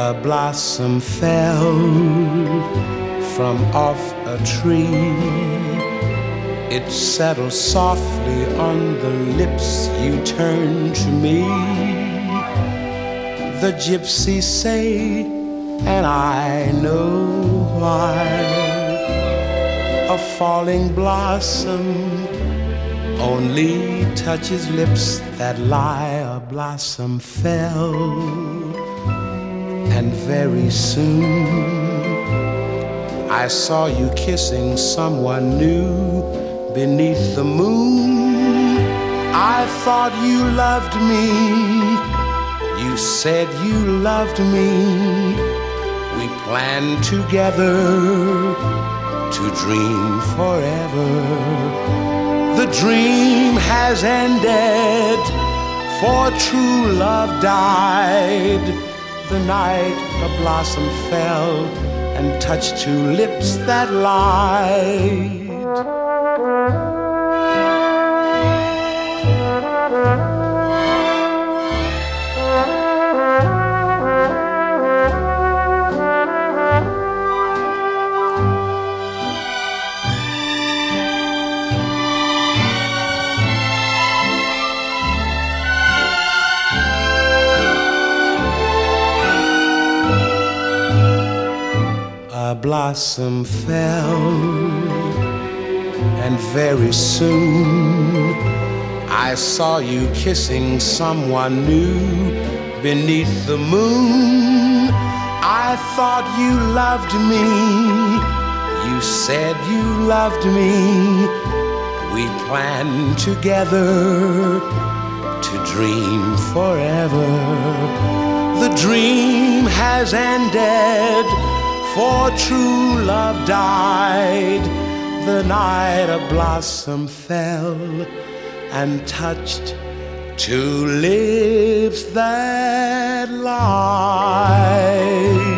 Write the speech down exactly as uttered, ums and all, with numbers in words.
A blossom fell from off a tree. It settled softly on the lips you turned to me. The gypsies say, and I know why, a falling blossom only touches lips that lie. A blossom fell, and very soon I saw you kissing someone new beneath the moon. I thought you loved me. You said you loved me. We planned together to dream forever. The dream has ended, for true love died the night a blossom fell and touched two lips that lied. A blossom fell, and very soon I saw you kissing someone new beneath the moon. I thought you loved me. You said you loved me. We planned together to dream forever. The dream has ended, for true love died the night a blossom fell and touched two lips that lied.